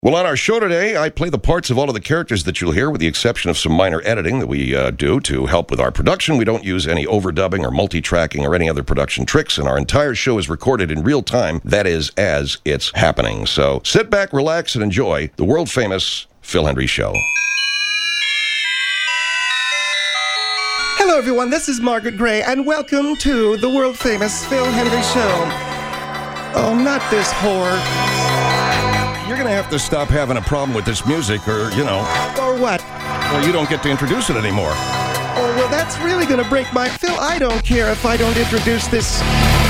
Well, on our show today, I play the parts of all of the characters that you'll hear, with the exception of some minor editing that we do to help with our production. We don't use any overdubbing or multi-tracking or any other production tricks, and our entire show is recorded in real time. That is, as it's happening. So sit back, relax, and enjoy the world-famous Phil Hendrie Show. Hello, everyone. This is Margaret Gray, and welcome to the world-famous Phil Hendrie Show. Oh, not this whore. You're going to have to stop having a problem with this music, or, Or what? or you don't get to introduce it anymore. Oh, well, that's really going to break my... Phil, I don't care if I don't introduce this.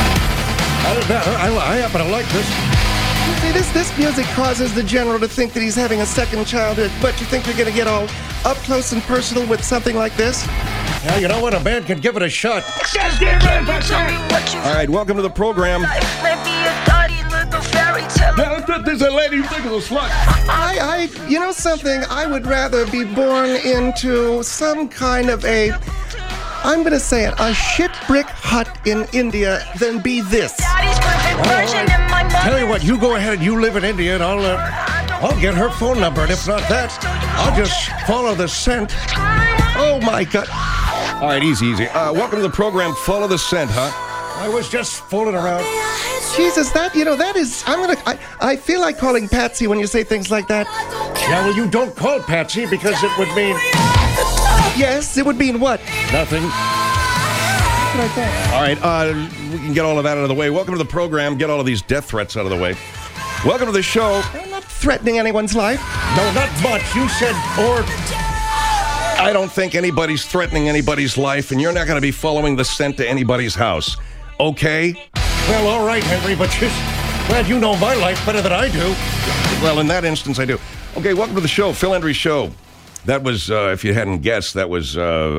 I happen to like this. You see, this music causes the general to think that he's having a second childhood, but you think you're going to get all up close and personal with something like this? Yeah, you know what? A man can give it a shot. All right, welcome to the program. There's a lady who thinks it's a slut. You know something? I would rather be born into some kind of I'm going to say it, a shit brick hut in India than be this. Tell you what, you go ahead and you live in India, and I'll get her phone number, and if not that, I'll just follow the scent. Oh, my God. All right, easy. Welcome to the program. Follow the scent, huh? I was just fooling around. Jesus, that is, I feel like calling Patsy when you say things like that. Yeah, well, you don't call Patsy because it would mean... Yes, it would mean what? Nothing. All right, we can get all of that out of the way. Welcome to the program. Get all of these death threats out of the way. Welcome to the show. I'm not threatening anyone's life. No, not much. You said, or... I don't think anybody's threatening anybody's life, and you're not going to be following the scent to anybody's house. Okay? Well, all right, Henry, but just glad you know my life better than I do. Well, in that instance, I do. Okay, welcome to the show, Phil Hendrie Show. That was, if you hadn't guessed, that was,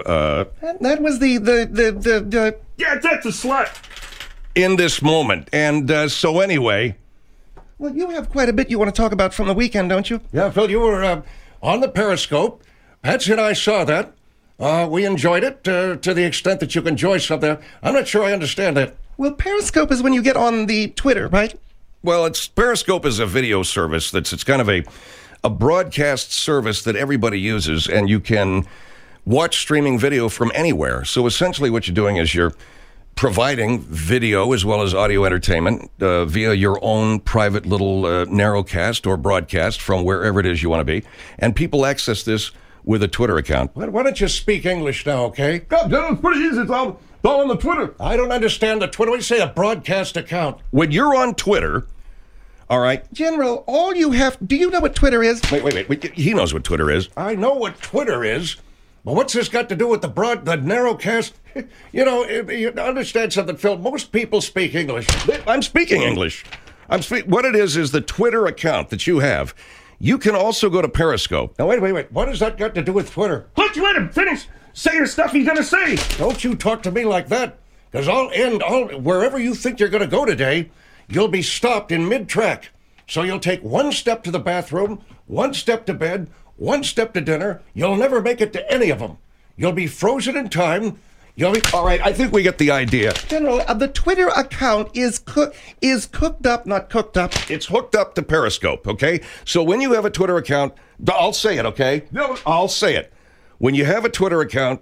That was the... Yeah, that's a slut. In this moment. And so anyway... Well, you have quite a bit you want to talk about from the weekend, don't you? Yeah, Phil, you were on the Periscope. Patsy and I saw that. We enjoyed it to the extent that you can enjoy something. I'm not sure I understand that. Well, Periscope is when you get on the Twitter, right? Well, Periscope is a video service it's kind of a broadcast service that everybody uses, and you can watch streaming video from anywhere. So essentially what you're doing is you're providing video as well as audio entertainment via your own private little narrowcast or broadcast from wherever it is you want to be. And people access this with a Twitter account. Why don't you speak English now, okay? God, it's pretty easy. It's all on the Twitter. I don't understand the Twitter. What do you say, a broadcast account? When you're on Twitter, all right? General, all you have... Do you know what Twitter is? Wait. He knows what Twitter is. I know what Twitter is, but what's this got to do with the narrowcast? You understand something, Phil? Most people speak English. I'm speaking English. What it is the Twitter account that you have. You can also go to Periscope. Now, wait. What has that got to do with Twitter? Don't you let him finish. Say your stuff he's gonna say. Don't you talk to me like that, because wherever you think you're going to go today, you'll be stopped in mid-track. So you'll take one step to the bathroom, one step to bed, one step to dinner. You'll never make it to any of them. You'll be frozen in time. All right, I think we get the idea. General, the Twitter account is cooked up, not cooked up. It's hooked up to Periscope, okay? So when you have a Twitter account, I'll say it, okay? No. I'll say it. When you have a Twitter account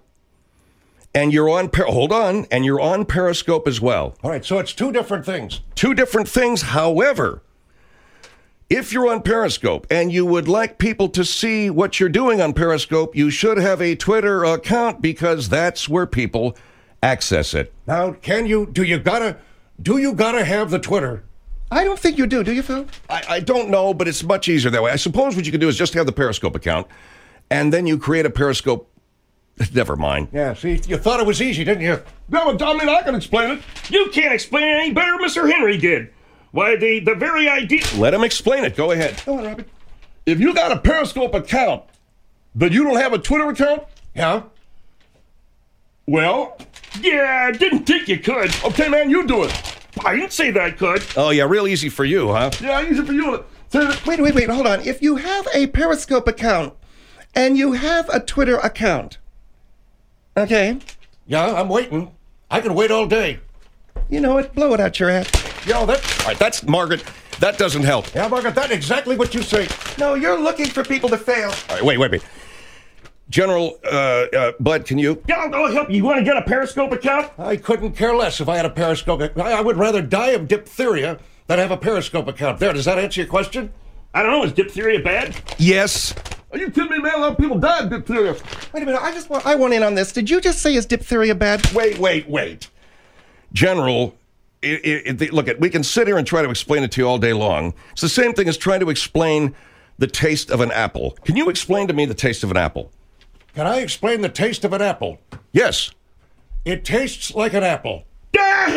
and you're on, and you're on Periscope as well. All right, so it's two different things. Two different things, however, if you're on Periscope and you would like people to see what you're doing on Periscope, you should have a Twitter account, because that's where people access it. Now, do you gotta have the Twitter? I don't think you do you, Phil? I don't know, but it's much easier that way. I suppose what you could do is just have the Periscope account, and then you create a Periscope. Never mind. Yeah, see, you thought it was easy, didn't you? No, I can explain it. You can't explain it any better than Mr. Henry did. Why, the very idea... Let him explain it. Go ahead. Go on, Robert. If you got a Periscope account, but you don't have a Twitter account? Yeah. Well, yeah, I didn't think you could. Okay, man, you do it. I didn't say that I could. Oh, yeah, real easy for you, huh? Yeah, easy for you. Wait, hold on. If you have a Periscope account and you have a Twitter account, okay? Yeah, I'm waiting. I can wait all day. You know what? Blow it out your ass. All right, that's Margaret. That doesn't help. Yeah, Margaret, that's exactly what you say. No, you're looking for people to fail. All right, wait. General, Bud, can you? Yeah, I'll help you. You want to get a Periscope account? I couldn't care less if I had a Periscope. I would rather die of diphtheria than have a Periscope account. There, does that answer your question? I don't know. Is diphtheria bad? Yes. Are you kidding me, man? A lot of people die of diphtheria. Wait a minute, I want in on this. Did you just say is diphtheria bad? Wait. General, look, we can sit here and try to explain it to you all day long. It's the same thing as trying to explain the taste of an apple. Can you explain to me the taste of an apple? Can I explain the taste of an apple? Yes. It tastes like an apple. Yeah,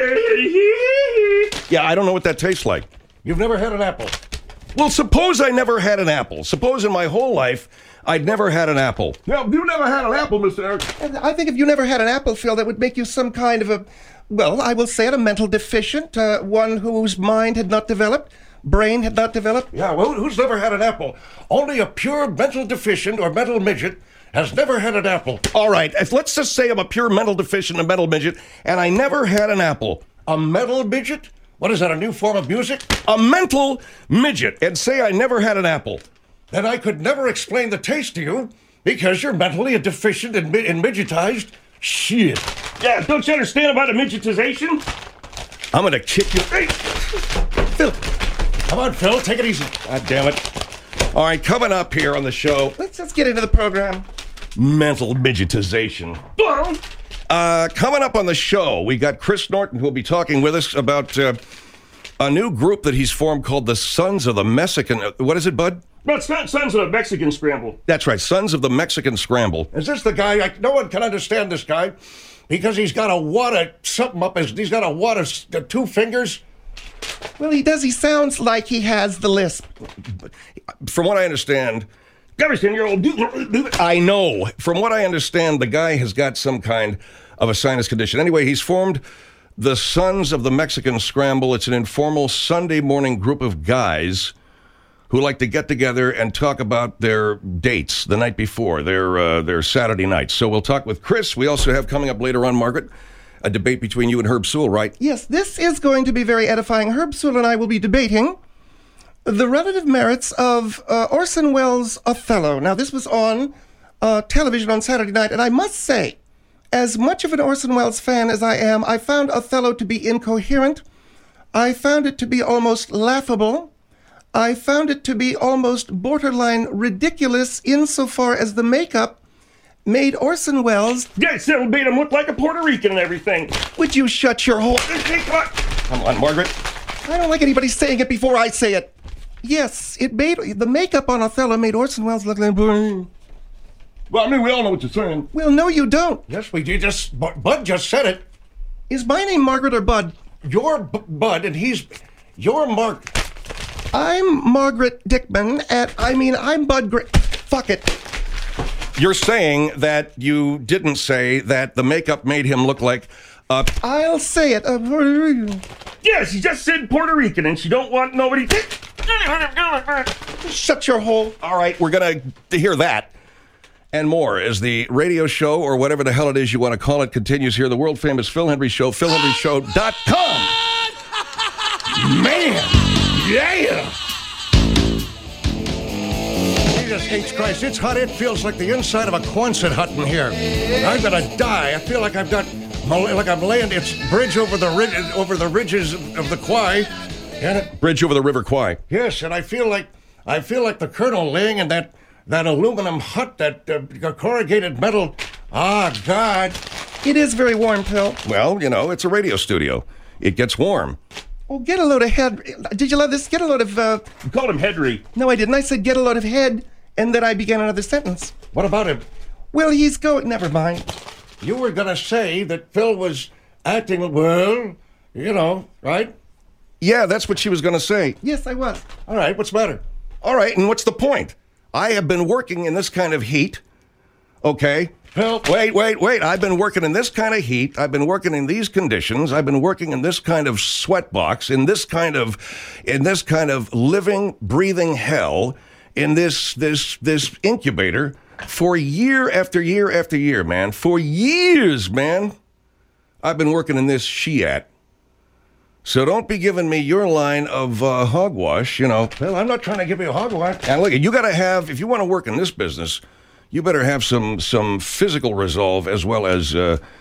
I don't know what that tastes like. You've never had an apple. Well, suppose I never had an apple. Suppose in my whole life I'd never had an apple. Yeah, you never had an apple, Mr. Eric. And I think if you never had an apple, Phil, that would make you some kind of a, well, I will say it, a mental deficient, one whose mind had not developed, brain had not developed. Yeah, well, who's never had an apple? Only a pure mental deficient or mental midget has never had an apple. All right, let's just say I'm a pure mental deficient, a mental midget, and I never had an apple. A mental midget? What is that, a new form of music? A mental midget, and say I never had an apple. Then I could never explain the taste to you because you're mentally a deficient and midgetized. Shit. Yeah, don't you understand about the midgetization? I'm gonna kick you. Hey, Phil. Come on, Phil, take it easy. God damn it. All right, coming up here on the show, Let's just get into the program. mental midgetization. Coming up on the show, we got Chris Norton, who will be talking with us about a new group that he's formed called the Sons of the Mexican. What is it, Bud? No, it's not Sons of the Mexican Scramble. That's right, Sons of the Mexican Scramble. Is this the guy? No one can understand this guy because he's got a wad of something up his. He's got a wad of 2 fingers. Well, he does. He sounds like he has the lisp. From what I understand, Year-old. I know. From what I understand, the guy has got some kind of a sinus condition. Anyway, he's formed the Sons of the Mexican Scramble. It's an informal Sunday morning group of guys who like to get together and talk about their dates the night before, their Saturday nights. So we'll talk with Chris. We also have coming up later on, Margaret, a debate between you and Herb Sewell, right? Yes, this is going to be very edifying. Herb Sewell and I will be debating the relative merits of Orson Welles' Othello. Now, this was on television on Saturday night, and I must say, as much of an Orson Welles fan as I am, I found Othello to be incoherent. I found it to be almost laughable. I found it to be almost borderline ridiculous insofar as the makeup made Orson Welles... Yes, it made him look like a Puerto Rican and everything. Would you shut your hole? Come on, Margaret. I don't like anybody saying it before I say it. Yes, it made... The makeup on Othello made Orson Welles look like... Well, I mean, we all know what you're saying. Well, no, you don't. Yes, we do. Bud just said it. Is my name Margaret or Bud? You're Bud, and you're Mark. I'm Margaret Dickman, I'm Bud Fuck it. You're saying that you didn't say that the makeup made him look like a... I'll say it. Yeah, she just said Puerto Rican, and she don't want nobody... Shut your hole. All right, we're going to hear that and more as the radio show, or whatever the hell it is you want to call it, continues here. The world-famous Phil Hendrie Show, philhendrieshow.com. Man! Yeah! Jesus H. Christ, it's hot. It feels like the inside of a Quonset hut in here. I'm gonna die. I feel like I'm laying its bridge over the ridges of the Kwai. Bridge over the River Kwai. Yes, and I feel like the Colonel laying in that aluminum hut, that corrugated metal. Ah, God. It is very warm, Phil. Well, you know, it's a radio studio. It gets warm. Oh, get a load of head. Did you love this? Get a load of... You called him Hedry. No, I didn't. I said get a load of head, and then I began another sentence. What about him? Well, he's going... Never mind. You were going to say that Phil was acting, well, you know, right? Yeah, that's what she was going to say. Yes, I was. All right, what's the matter? All right, and what's the point? I have been working in this kind of heat, okay? Phil. Wait. I've been working in this kind of heat. I've been working in these conditions. I've been working in this kind of sweat box, in this kind of living, breathing hell, in this incubator for year after year after year, man. For years, man. I've been working in this Shiat. So don't be giving me your line of hogwash, you know. Well, I'm not trying to give you a hogwash. And look, you got to have, if you want to work in this business, you better have some physical resolve as well as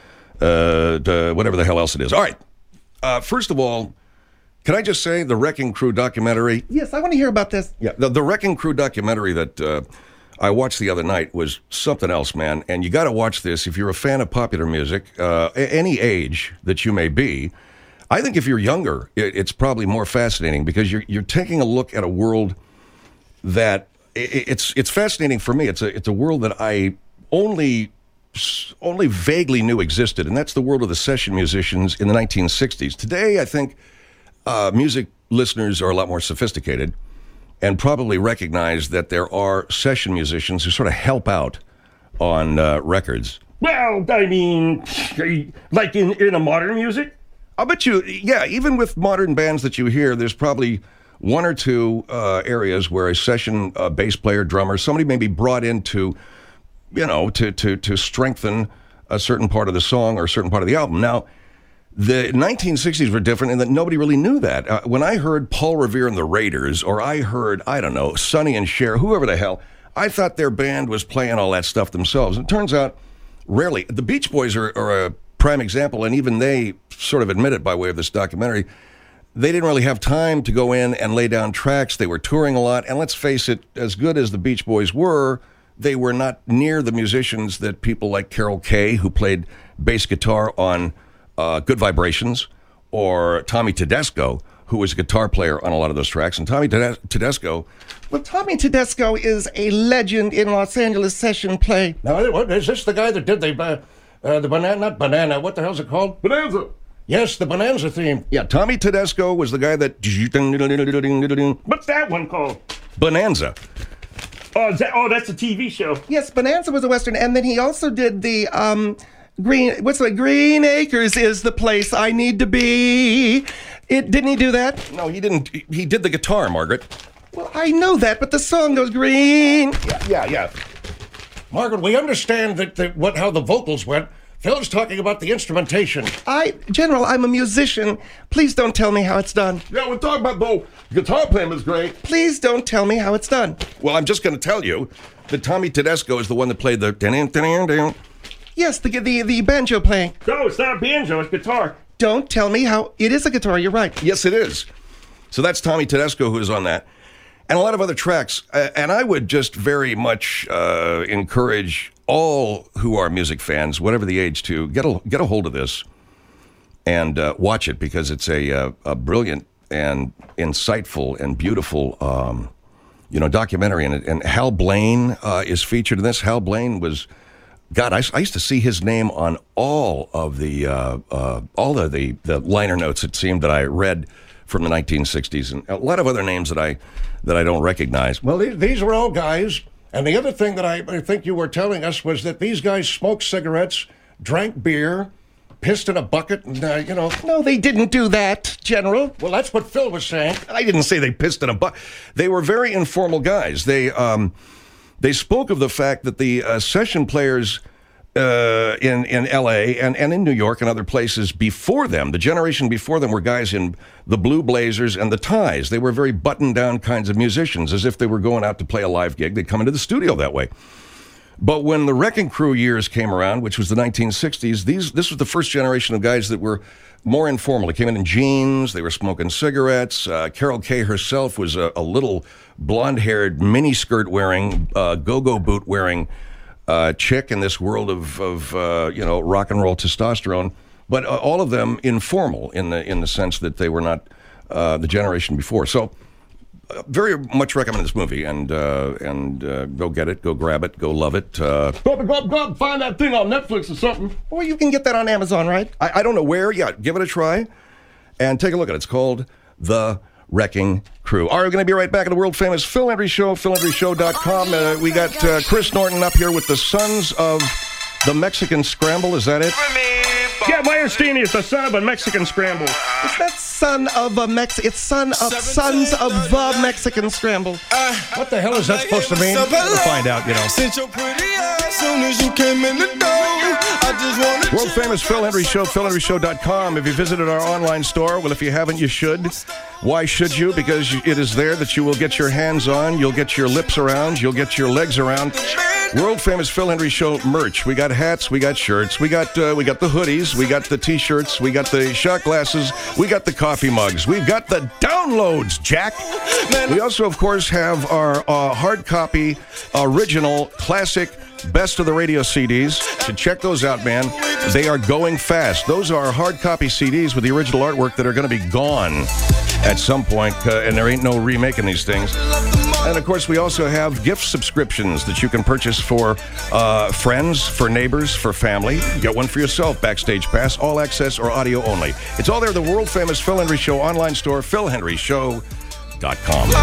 whatever the hell else it is. All right. First of all, can I just say the Wrecking Crew documentary? Yes, I want to hear about this. Yeah, the Wrecking Crew documentary that I watched the other night was something else, man. And you got to watch this if you're a fan of popular music, any age that you may be. I think if you're younger, it's probably more fascinating because you're taking a look at a world that it's fascinating for me. It's a world that I only vaguely knew existed, and that's the world of the session musicians in the 1960s. Today, I think music listeners are a lot more sophisticated and probably recognize that there are session musicians who sort of help out on records. Well, I mean, like in a modern music? I'll bet you, yeah, even with modern bands that you hear, there's probably one or two areas where a session bass player, drummer, somebody may be brought in to, you know, to strengthen a certain part of the song or a certain part of the album. Now, the 1960s were different in that nobody really knew that. When I heard Paul Revere and the Raiders, or I heard, I don't know, Sonny and Cher, whoever the hell, I thought their band was playing all that stuff themselves. It turns out, rarely. The Beach Boys are a prime example, and even they sort of admit it by way of this documentary. They didn't really have time to go in and lay down tracks. They were touring a lot, and let's face it, as good as the Beach Boys were, they were not near the musicians that people like Carol Kaye, who played bass guitar on Good Vibrations, or Tommy Tedesco, who was a guitar player on a lot of those tracks. And Tommy Tedesco... Well, Tommy Tedesco is a legend in Los Angeles session play. Now, what, is this the guy that did the banana, not banana, what the hell's it called? Bonanza. Yes, the Bonanza theme. Yeah, Tommy Tedesco was the guy that... What's that one called? Bonanza. Oh, that's a TV show. Yes, Bonanza was a Western, and then he also did the Green Acres is the place I need to be. Didn't he do that? No, he didn't. He did the guitar, Margaret. Well, I know that, but the song goes green. Yeah. Margaret, we understand how the vocals went. Phil's talking about the instrumentation. General, I'm a musician. Please don't tell me how it's done. Yeah, we're talking about the guitar playing was great. Please don't tell me how it's done. Well, I'm just going to tell you that Tommy Tedesco is the one that played the... Yes, the banjo playing. No, it's not a banjo, it's guitar. Don't tell me how... It is a guitar, you're right. Yes, it is. So that's Tommy Tedesco who is on that. And a lot of other tracks. And I would just very much encourage all who are music fans, whatever the age, to get a hold of this and watch it, because it's a brilliant and insightful and beautiful documentary. And Hal Blaine is featured in this. Hal Blaine was... God, I used to see his name on all of the liner notes, it seemed, that I read from the 1960s, and a lot of other names that I don't recognize. Well, these are all guys, and the other thing that I think you were telling us was that these guys smoked cigarettes, drank beer, pissed in a bucket, and, No, they didn't do that, General. Well, that's what Phil was saying. I didn't say they pissed in a bucket. They were very informal guys. They spoke of the fact that the session players in L.A. and in New York and other places before them, the generation before them, were guys in the blue blazers and the ties. They were very buttoned-down kinds of musicians, as if they were going out to play a live gig. They'd come into the studio that way. But when the Wrecking Crew years came around, which was the 1960s, this was the first generation of guys that were more informal. They came in jeans, they were smoking cigarettes. Carol Kaye herself was a little blonde-haired, miniskirt-wearing, go-go boot-wearing chick in this world of rock and roll testosterone. But all of them informal in the sense that they were not the generation before. So very much recommend this movie, and go get it, go grab it, go love it. Go find that thing on Netflix or something. Or you can get that on Amazon, right? I don't know where. Yeah, give it a try and take a look at it. It's called The Wrecking Crew. All right, we're going to be right back in the world-famous Phil Hendrie Show, philhendrieshow.com. We got Chris Norton up here with the Sons of the Mexican Scramble. Is that it? Yeah, my understanding is the son of a Mexican scramble. It's not son of a It's son of sons of the Mexican scramble. What the hell is that supposed to mean? We'll find out, you know. Since your pretty ass, soon as you came in the door, I just wanted World famous Phil Hendry Show, philhenryshow.com. If you visited our online store, well, if you haven't, you should. Why should you? Because it is there that you will get your hands on, you'll get your lips around, you'll get your legs around. World famous Phil Hendry Show merch. We got hats, we got shirts, we got the hoodies, we got the t-shirts, we got the shot glasses, we got the coffee mugs, we've got the downloads, Jack. We also, of course, have our hard copy, original, classic, best of the radio CDs. So check those out, man. They are going fast. Those are hard copy CDs with the original artwork that are going to be gone at some point, and there ain't no remaking these things. And, of course, we also have gift subscriptions that you can purchase for friends, for neighbors, for family. Get one for yourself, Backstage Pass, all access or audio only. It's all there at the world-famous Phil Hendry Show online store, philhenryshow.com.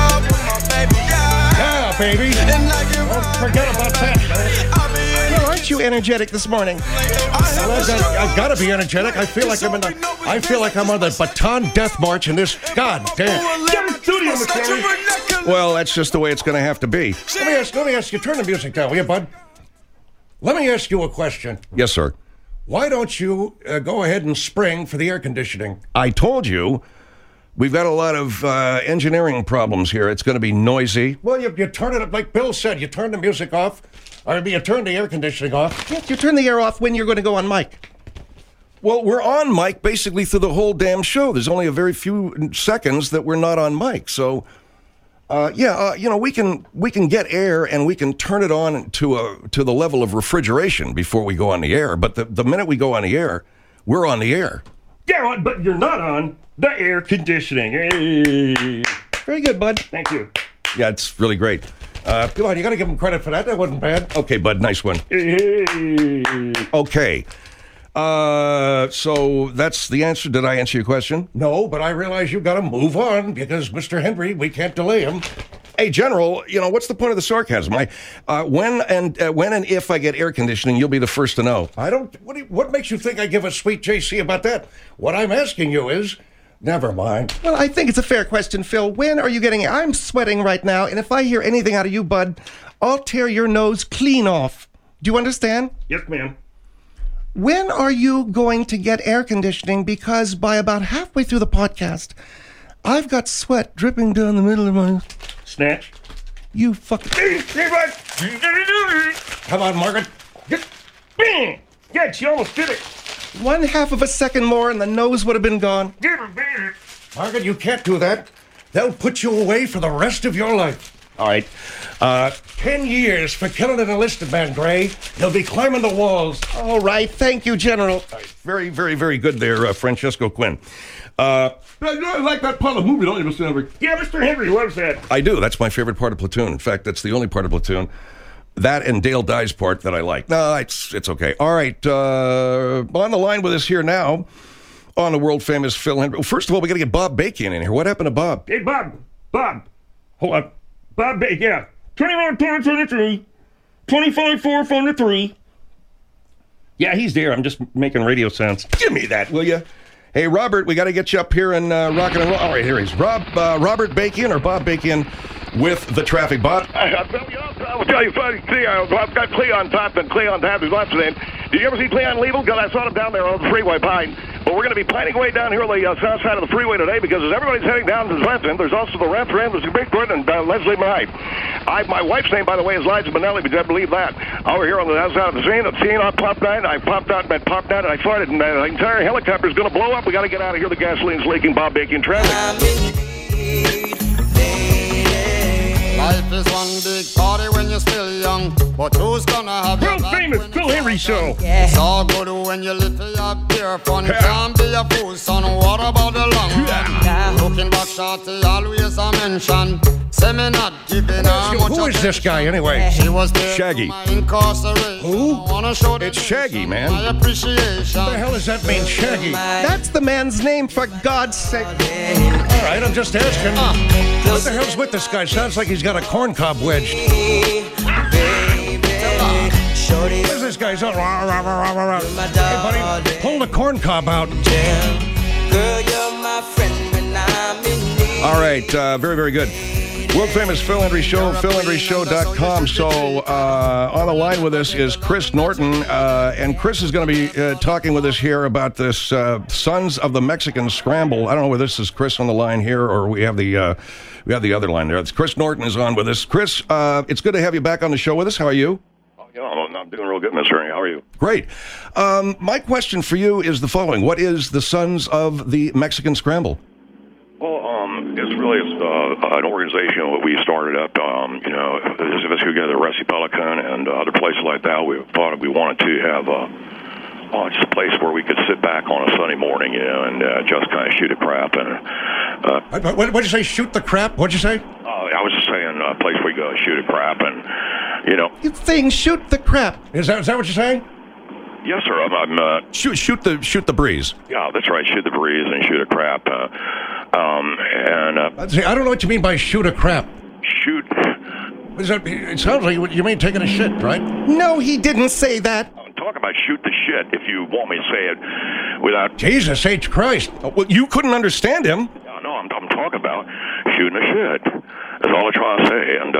Yeah, baby. Don't forget about that. Well, aren't you energetic this morning? I've got to be energetic. I feel like I'm on the Baton Death March in this. God damn. Get in the studio, Mr. Henry. Well, that's just the way it's going to have to be. Let me ask you. Turn the music down, will you, bud? Let me ask you a question. Yes, sir. Why don't you go ahead and spring for the air conditioning? I told you, we've got a lot of engineering problems here. It's going to be noisy. Well, you turn it up, like Bill said, you turn the music off, or you turn the air conditioning off. Yes, you turn the air off when you're going to go on mic. Well, we're on mic basically through the whole damn show. There's only a very few seconds that we're not on mic. So, we can get air and we can turn it on to the level of refrigeration before we go on the air. But the minute we go on the air, we're on the air. Yeah, but you're not on the air conditioning. Hey. Very good, bud. Thank you. Yeah, it's really great. Come on, you got to give him credit for that. That wasn't bad. Okay, bud, nice one. Hey. Okay. So that's the answer. Did I answer your question? No, but I realize you've got to move on because Mr. Henry, we can't delay him. Hey, General, what's the point of the sarcasm? When and if I get air conditioning, you'll be the first to know. I don't. What makes you think I give a sweet JC about that? What I'm asking you is, never mind. Well, I think it's a fair question, Phil. When are you getting it? I'm sweating right now, and if I hear anything out of you, bud, I'll tear your nose clean off. Do you understand? Yes, ma'am. When are you going to get air conditioning? Because by about halfway through the podcast, I've got sweat dripping down the middle of my... Snatch. You fucking... Come on, Margaret. Bang! Yeah, she almost did it. 1/2 of a second more and the nose would have been gone. Margaret, you can't do that. They'll put you away for the rest of your life. All right. 10 years for killing an enlisted man, Gray. He'll be climbing the walls. All right. Thank you, General. Very, very, very good there, Francesco Quinn. I like that part of the movie, don't you, Mr. Henry? Yeah, Mr. Henry loves that. I do. That's my favorite part of Platoon. In fact, that's the only part of Platoon. That and Dale Dye's part that I like. No, it's okay. All right. On the line with us here now on the world-famous Phil Hendry. First of all, we got to get Bob Bacon in here. What happened to Bob? Hey, Bob. Hold on. Bob Bacon, yeah. 21-10-23. 25-4 from the 3. Yeah, he's there. I'm just making radio sounds. Give me that, will you? Hey, Robert, we got to get you up here and rocking and roll. All right, here he's Robert Bacon or Bob Bacon with the traffic. Bob? I'll tell you funny. See, I've got Cleon Top and Cleon Top is left in. Did you ever see Cleon Level? Because I saw him down there on the freeway behind. But we're going to be planning way down here on the south side of the freeway today because as everybody's heading down to the left end, there's also the left end, there's Big Gordon and Leslie Mahay. My wife's name, by the way, is Liza Minnelli, but you believe that. Over here on the outside of the scene, I popped out, and I farted, and the entire helicopter's going to blow up. We got to get out of here. The gasoline's leaking. Bob Bacon traffic. Life is one big party when you're still young, but who's gonna have your back famous when Phil it's Henry all Show. done? It's all good when you little up here fun. Can't be a fool, son. What about the long run? Looking back, shorty, always a mention. Say me not giving her much Who is this guy, anyway? She was there Shaggy. for my incarceration. Who? Wanna show the It's Shaggy, nation man. my appreciation. What the hell does that mean, Shaggy? That's the man's name, for God's sake. All right, I'm just asking. What the hell's with this guy? Sounds like he's got a corncob wedged. Shorty, Where's this guy? So, rah, rah, rah, rah, rah. my Hey, darling. buddy, pull the corn cob out. Girl, you're my friend when I'm in need. All right, very, very good. World famous Phil Hendry Show, philhendryshow.com. So on the line with us is Chris Norton, and Chris is going to be talking with us here about this Sons of the Mexican Scramble. I don't know whether this is Chris on the line here or we have the other line there. It's Chris Norton is on with us. Chris, it's good to have you back on the show with us. How are you? Yeah, I'm doing real good, Mr. Ernie. How are you? Great. My question for you is the following. What is the Sons of the Mexican Scramble? Well, it's really an organization that we started up. Those of us who go to Rusty Pelican and other places like that, we thought we wanted to have just a place where we could sit back on a Sunday morning, and just kind of shoot a crap. And What'd you say? Shoot the crap? What'd you say? I was just saying a place where we go shoot a crap, and You're saying shoot the crap. Is that what you're saying? yes, sir. I'm Shoot the breeze. yeah, that's right. Shoot the breeze and shoot a crap. See, I don't know what you mean by shoot a crap. Shoot. What is that? It sounds like you mean taking a shit, right? No, he didn't say that. Talk about shoot the shit if you want me to say it without. Jesus H. Christ. Well, you couldn't understand him. No, I'm talking about shooting the shit. That's all I'm trying to say. And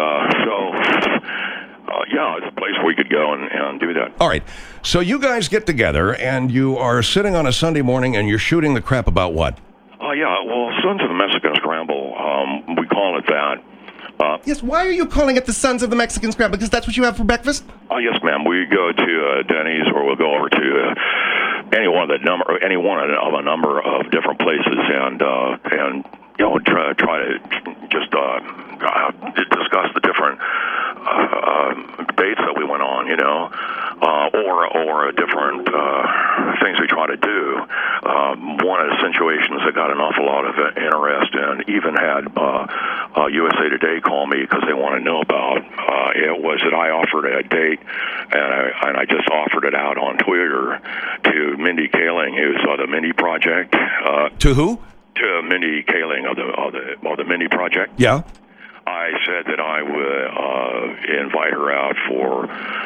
yeah, it's a place where we could go and do that. All right. So you guys get together and you are sitting on a Sunday morning and you're shooting the crap about what? Yeah, well, Sons of the Mexican Scramble, we call it that. Yes, why are you calling it the Sons of the Mexican Scramble? Because that's what you have for breakfast? Yes, ma'am. We go to Denny's, or we'll go over to any one of a number of different places, and try to just discuss the different debates that we went on, or different things we try to do. One of the situations that got an awful lot of interest, and even had USA Today call me because they want to know about it, was that I offered a date, and I just offered it out on Twitter to Mindy Kaling, who's the Mindy Project. To who? To Mindy Kaling of the Mindy Project. Yeah. I said that I would invite her out for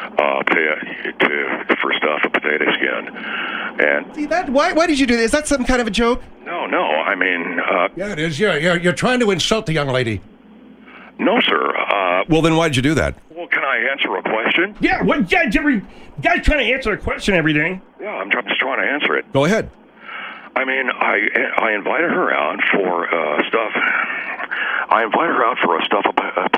stuff a potato skin, and See that? Why did you do that? Is that some kind of a joke? no, I mean, Yeah, it is. You're trying to insult the young lady. no, sir. Well, then why did you do that? Well, can I answer a question? Yeah, what? Yeah, Jimmy, guys trying to answer a question every day. Yeah, I'm just trying to answer it. Go ahead. I mean, I invited her out for stuff. I invited her out for a stuff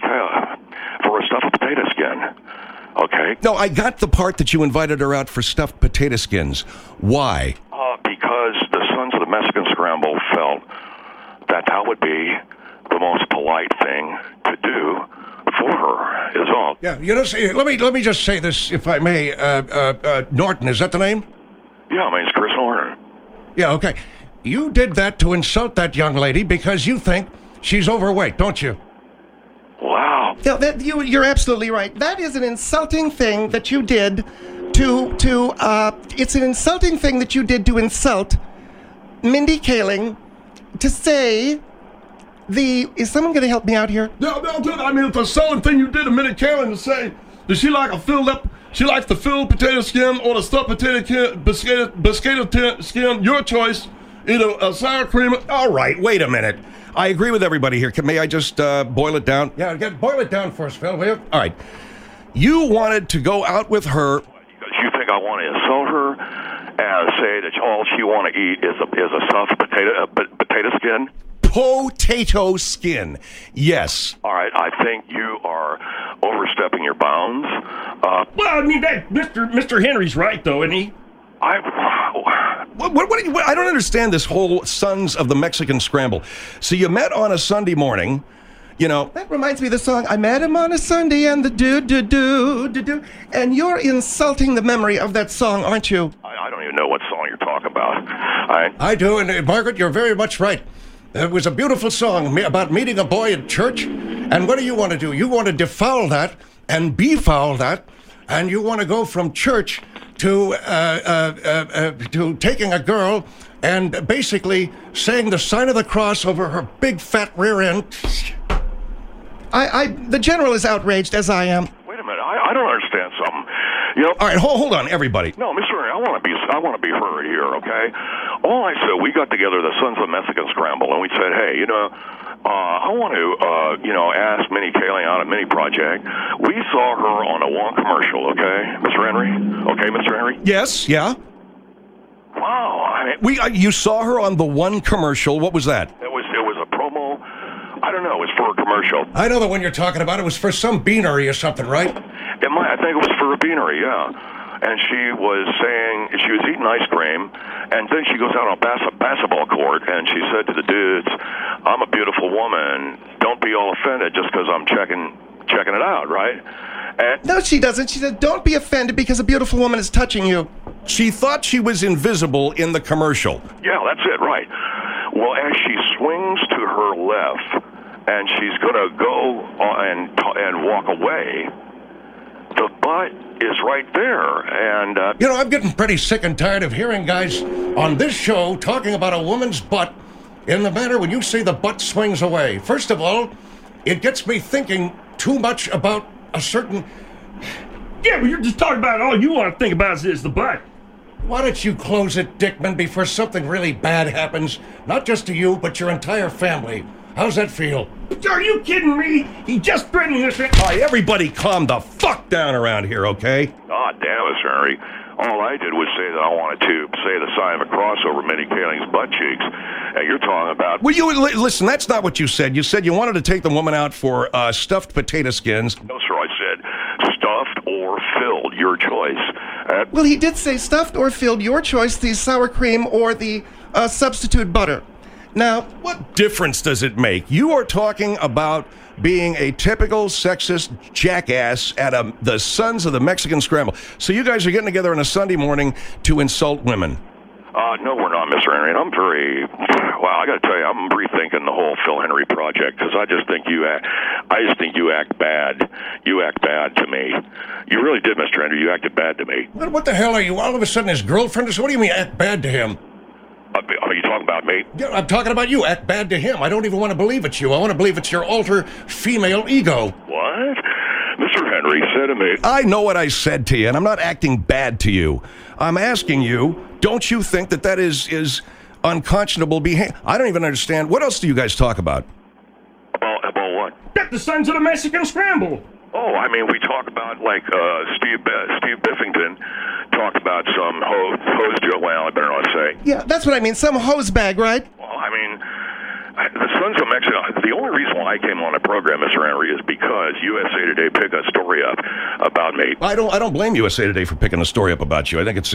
a potato skin. Okay. No, I got the part that you invited her out for stuffed potato skins. Why? Because the Sons of the Mexican Scramble felt that would be the most polite thing to do for her. Is all. Yeah, see, let me just say this, if I may. Norton, is that the name? Yeah, my name's Chris Norton. Yeah, okay. You did that to insult that young lady because you think she's overweight, don't you? Wow. No, you're absolutely right. That is an insulting thing that you did it's an insulting thing that you did to insult Mindy Kaling, to say is someone going to help me out here? No, I mean, it's a selling thing you did to Mindy Kaling to say, does she like she likes the filled potato skin or the stuffed potato skin, your choice, either a sour cream. All right, wait a minute. I agree with everybody here. May I just boil it down? Yeah, boil it down for us, Phil, will you? All right. You wanted to go out with her. Because you think I want to insult her and say that all she want to eat is a soft potato skin? Potato skin. Yes. All right, I think you are overstepping your bounds. Well, I mean, that Mr. Henry's right, though, isn't he? What I don't understand this whole Sons of the Mexican Scramble. So you met on a Sunday morning, That reminds me of the song, I met him on a Sunday and the do-do-do-do-do. And you're insulting the memory of that song, aren't you? I don't even know what song you're talking about. I do, and Margaret, you're very much right. It was a beautiful song about meeting a boy at church. And what do you want to do? You want to defoul that and befoul that, and you want to go from church to taking a girl and basically saying the sign of the cross over her big fat rear end. The general is outraged, as I am. Wait a minute, I don't understand something. Yep. All right, hold on, everybody. No, Mr. Henry, I want to be heard here, okay? All I said, we got together the Sons of Mexican Scramble, and we said, hey, I want to, ask Minnie Kaling out at Mini Project. We saw her on a one commercial, okay, Mr. Henry? Okay, Mr. Henry? Yes, yeah. Wow, I mean, You saw her on the one commercial. What was that? it was a promo. I don't know. It was for a commercial. I know the one you're talking about. It was for some beanery or something, right? I think it was for a beanery, yeah. And she was saying she was eating ice cream, and then she goes out on a basketball court, and she said to the dudes, "I'm a beautiful woman. Don't be all offended just because I'm checking it out, right?" And No, she doesn't. She said, don't be offended because a beautiful woman is touching you. She thought she was invisible in the commercial. yeah, that's it, right. Well, as she swings to her left, and she's gonna go and walk away, the butt is right there, and I'm getting pretty sick and tired of hearing guys on this show talking about a woman's butt in the manner when you say the butt swings away. First of all, it gets me thinking too much about a certain... Yeah, but you're just talking about all you want to think about is the butt. Why don't you close it, Dickman, before something really bad happens? Not just to you, but your entire family. How's that feel? Are you kidding me? He just threatened this. All right, everybody calm the fuck down around here, okay? oh, damn it, Henry. All I did was say that I wanted to say the sign of a cross over Minnie Kaling's butt cheeks, and you're talking about... Well, listen, that's not what you said. You said you wanted to take the woman out for stuffed potato skins. No, sir, I said stuffed or filled, your choice. Well, he did say stuffed or filled, your choice, the sour cream or the substitute butter. Now, What difference does it make? You are talking about being a typical sexist jackass at the Sons of the Mexican Scramble. So you guys are getting together on a Sunday morning to insult women. No, we're not, Mr. Henry, and I'm very... Well, I got to tell you, I'm rethinking the whole Phil Henry project, because I just think you act bad. You act bad to me. You really did, Mr. Henry. You acted bad to me. What the hell are you, all of a sudden his girlfriend? What do you mean act bad to him? Are you talking about me? Yeah, I'm talking about you. Act bad to him. I don't even want to believe it's you. I want to believe it's your alter female ego. What? Mr. Henry said to me... I know what I said to you, and I'm not acting bad to you. I'm asking you, don't you think that is unconscionable behavior? I don't even understand. What else do you guys talk about? About what? That's the Sons of the Mexican Scramble. Oh, I mean, we talk about, like, Steve Biffington talked about some hose joke. Well, I better not say. yeah, that's what I mean. Some hose bag, right? Well, I mean, the Sons of Mexico, the only reason why I came on a program, Mr. Henry, is because USA Today picked a story up about me. I don't blame USA Today for picking a story up about you. I think it's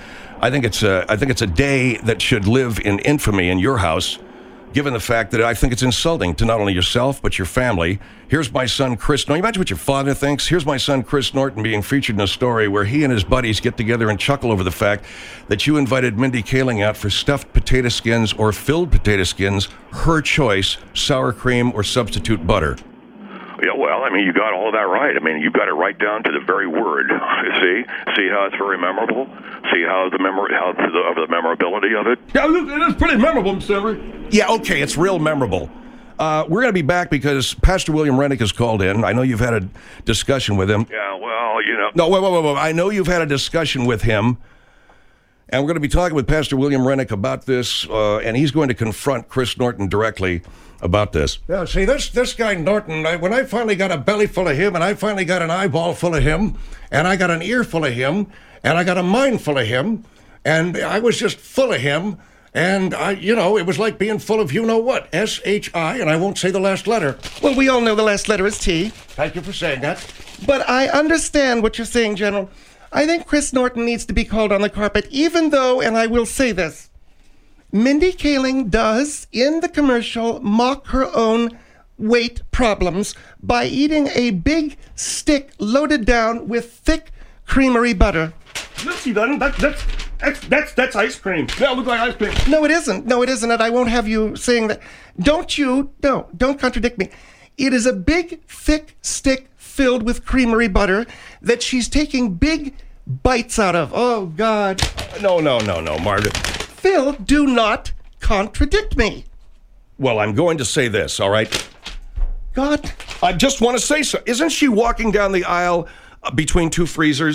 a day that should live in infamy in your house, given the fact that I think it's insulting to not only yourself but your family. Here's my son Chris Norton. Imagine what your father thinks. Here's my son Chris Norton being featured in a story where he and his buddies get together and chuckle over the fact that you invited Mindy Kaling out for stuffed potato skins or filled potato skins, her choice, sour cream or substitute butter. Yeah, well, I mean, you got all of that right. I mean, you got it right down to the very word. See how it's very memorable. See how the memorability of it. Yeah, it is pretty memorable, Mr. Henry. Yeah, okay, it's real memorable. We're going to be back because Pastor William Rennick has called in. I know you've had a discussion with him. Yeah, well, you know. No, wait. I know you've had a discussion with him. And we're going to be talking with Pastor William Rennick about this, and he's going to confront Chris Norton directly about this. Yeah, see, this guy Norton, when I finally got a belly full of him, and I finally got an eyeball full of him, and I got an ear full of him, and I got a mind full of him, and I was just full of him, and it was like being full of you-know-what, S-H-I, and I won't say the last letter. Well, we all know the last letter is T. Thank you for saying that. But I understand what you're saying, General. I think Chris Norton needs to be called on the carpet, even though, and I will say this, Mindy Kaling does, in the commercial, mock her own weight problems by eating a big stick loaded down with thick creamery butter. No, she doesn't. That's ice cream. Yeah, it looks like ice cream. No, it isn't. No, it isn't. And I won't have you saying that. Don't contradict me. It is a big, thick stick filled with creamery butter that she's taking big bites out of. Oh, God. No, Margaret. Phil, do not contradict me. Well, I'm going to say this, all right? God. I just want to say so. Isn't she walking down the aisle between two freezers?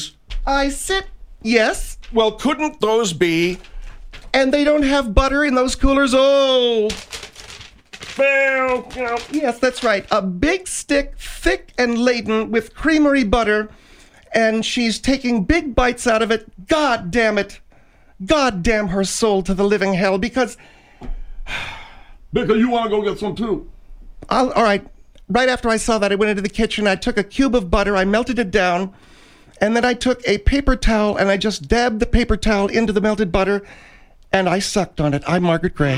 I sit, yes, Well, couldn't those be... and they don't have butter in those coolers. Oh, Phil, you know. yes, that's right. A big stick, thick and laden with creamery butter, and she's taking big bites out of it. God damn it. God damn her soul to the living hell, because... Because you want to go get some too. all right, right after I saw that, I went into the kitchen, I took a cube of butter, I melted it down, and then I took a paper towel, and I just dabbed the paper towel into the melted butter, and I sucked on it. I'm Margaret Gray.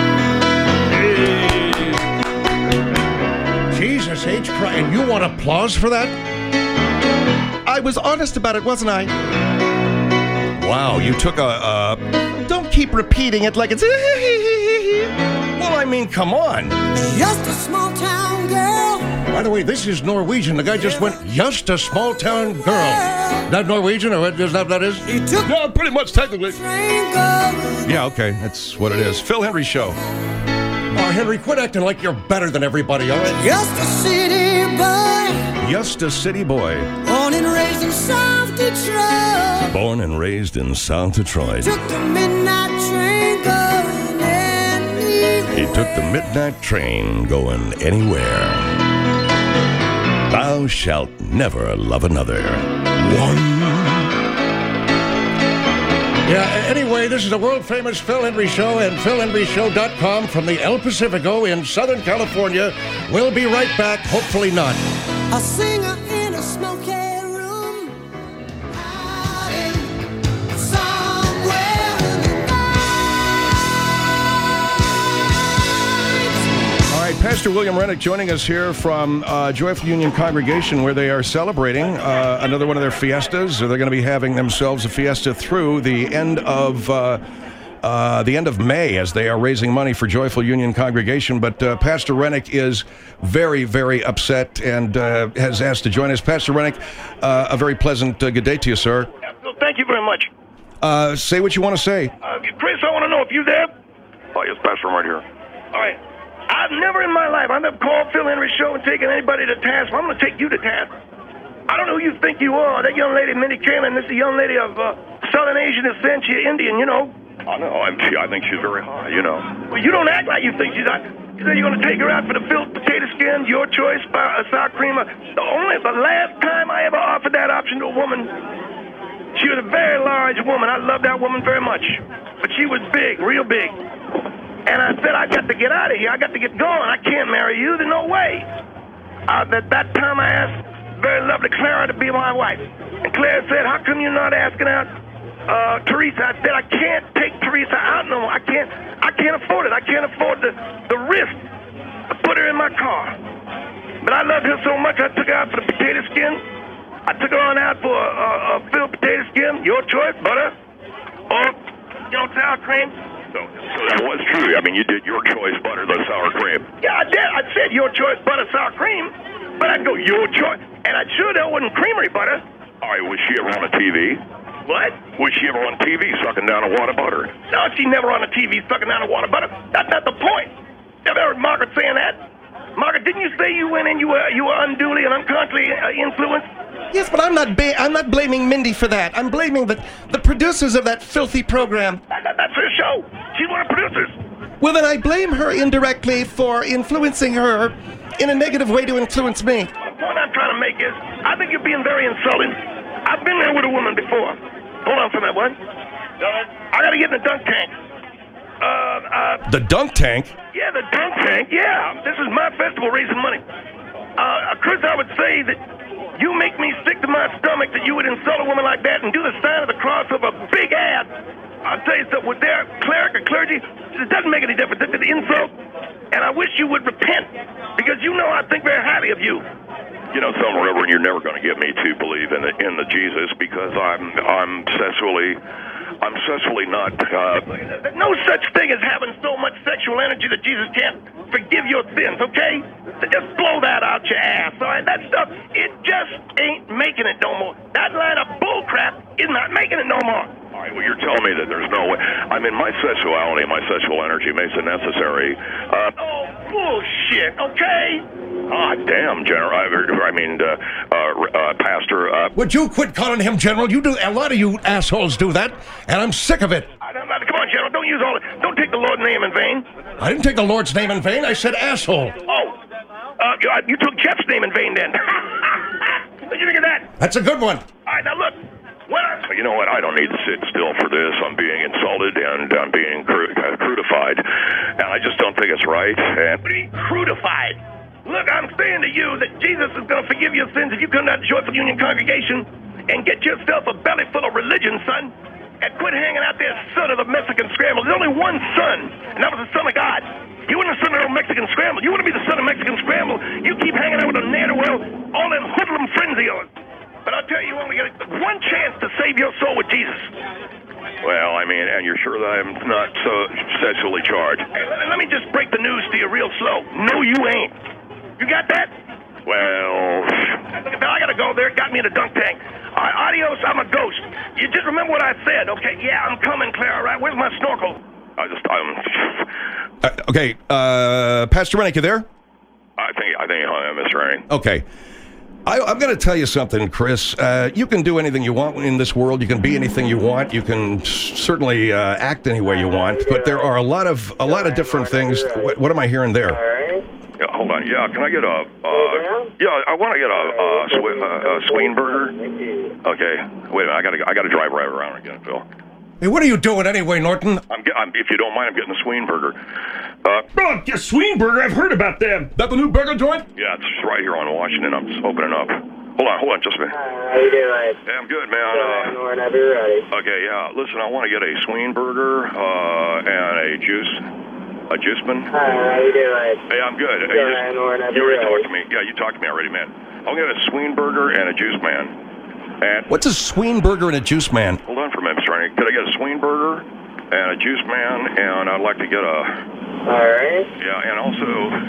Jesus H. Christ. And you want applause for that? I was honest about it, wasn't I? Wow, you took a... Don't keep repeating it like it's... Well, I mean, come on. Just a small town girl. By the way, this is Norwegian. The guy just went, just a small town girl. That Norwegian, or what is that is? He took Yeah, pretty much technically. train going. Yeah, okay, that's what it is. Phil Hendrie Show. Oh, Henry, quit acting like you're better than everybody, all right? Just a city boy. Just a city boy. Born and raised in South Detroit. Born and raised in South Detroit. Took the midnight train going anywhere. He took the midnight train going anywhere. Thou shalt never love another. Yeah, anyway, this is a world-famous Phil Hendrie Show and PhilHendrieShow.com from the El Pacifico in Southern California. We'll be right back, hopefully not. A singer in a smoky room. Hiding somewhere in the night. All right, Pastor William Rennick joining us here from Joyful Union Congregation, where they are celebrating another one of their fiestas. They're going to be having themselves a fiesta through the end of May, as they are raising money for Joyful Union Congregation. But Pastor Rennick is very, very upset and has asked to join us. Pastor Rennick, a very pleasant good day to you, sir. Well, thank you very much. Say what you want to say. Chris, I want to know if you there. Oh, yes, Pastor, I'm right here. All right. I've never in my life, I've never called Phil Hendrie Show and taken anybody to task. I'm going to take you to task. I don't know who you think you are. That young lady, Mindy Kaling, this is a young lady of Southern Asian descent. She's Indian, you know. I know. I think she's very high, you know. Well, you don't act like you think she's hot. You said you're going to take her out for the filled potato skin, your choice, sour cream. The last time I ever offered that option to a woman, she was a very large woman. I love that woman very much. But she was big, real big. And I said, I got to get out of here. I got to get going. I can't marry you. There's no way. At that time, I asked very lovely Clara to be my wife. And Clara said, how come you're not asking out Teresa? I said, I can't take Teresa out no more. I can't afford it. I can't afford the risk to put her in my car. But I loved her so much, I took her out for the potato skin. I took her on out for a filled potato skin, your choice, butter, or, sour cream. So that was true. I mean, you did your choice, butter, the sour cream. Yeah, I did. I said your choice, butter, sour cream. But I'd go, your choice. And I'd sure that wasn't creamery butter. All right, was she ever on a TV? What? Was she ever on TV sucking down a wad of butter? No, she never on the TV sucking down a water butter. That's not the point. Ever heard Margaret saying that? Margaret, didn't you say you went and you were unduly and unconsciously influenced? Yes, but I'm not blaming Mindy for that. I'm blaming the producers of that filthy program. That's her show. She's one of the producers. Well, then I blame her indirectly for influencing her in a negative way to influence me. The point I'm trying to make is, I think you're being very insulting. I've been there with a woman before. Hold on for a minute, what? I gotta get in the dunk tank. The dunk tank? Yeah, the dunk tank, yeah. This is my festival raising money. Chris, I would say that you make me sick to my stomach that you would insult a woman like that and do the sign of the cross of a big ad. I'll tell you something, with their cleric or clergy, it doesn't make any difference. It's an insult, and I wish you would repent, because you know I think very highly of you. You know, some Reverend, you're never going to get me to believe in the Jesus, because I'm sexually not. No such thing as having so much sexual energy that Jesus can't forgive your sins, okay? So just blow that out your ass, all right? That stuff, it just ain't making it no more. That line of bullcrap is not making it no more. All right, well, you're telling me that there's no way. I mean, my sexuality, my sexual energy makes it necessary. Oh, bullshit, okay? Damn, Pastor, Would you quit calling him General? You do. A lot of you assholes do that, and I'm sick of it. Come on, General. Don't take the Lord's name in vain. I didn't take the Lord's name in vain. I said asshole. Oh, you took Jeff's name in vain then. What do you think of that? That's a good one. All right, now look. You know what? I don't need to sit still for this. I'm being insulted and I'm being crucified, and I just don't think it's right. And Be crucified. Look, I'm saying to you that Jesus is going to forgive your sins if you come down to Joyful Union congregation and get yourself a belly full of religion, son, and quit hanging out there, son of the Mexican scramble. There's only one son, and that was the Son of God. You weren't the son of no Mexican scramble. You want to be the son of Mexican scramble. You keep hanging out with a ne'er-do-well, all them hoodlum friends of yours. But I'll tell you, you only get one chance to save your soul with Jesus. well, I mean, and you're sure that I'm not so sexually charged? Hey, let me just break the news to you real slow. No, you ain't. You got that? Well, I gotta go there. Got me in a dunk tank. Adios, I'm a ghost. You just remember what I said, okay? Yeah, I'm coming, Claire, all right? Where's my snorkel? Okay, Pastor Rennick, you there? I think he hung up, Mr. Rain. Okay. I'm going to tell you something, Chris. You can do anything you want in this world. You can be anything you want. You can certainly act any way you want. But there are a lot of different things. What am I hearing there? Yeah, hold on. Yeah, can I get a? I want to get a Sween burger. Okay. Wait a minute. I got to drive right around again, Phil. Hey, what are you doing anyway, Norton? If you don't mind, I'm getting a Sween burger. Sween burger. I've heard about them. That the new burger joint? Yeah, it's right here on Washington. I'm just opening up. Hold on, just a minute. How you doing? Yeah, I'm good, man. Whenever you're ready. Okay, yeah. Listen, I want to get a Sween burger and a juice man. Hi, how you doing? Hey, I'm good. You already talked to me. Yeah, you talked to me already, man. I'll get a Sween burger and a juice man. And what's a Sween burger and a juice man? Hold on for a minute, Mr. Ernie. Could I get a Sween burger and a juice man, and I'd like to get a... All right. Yeah, and also...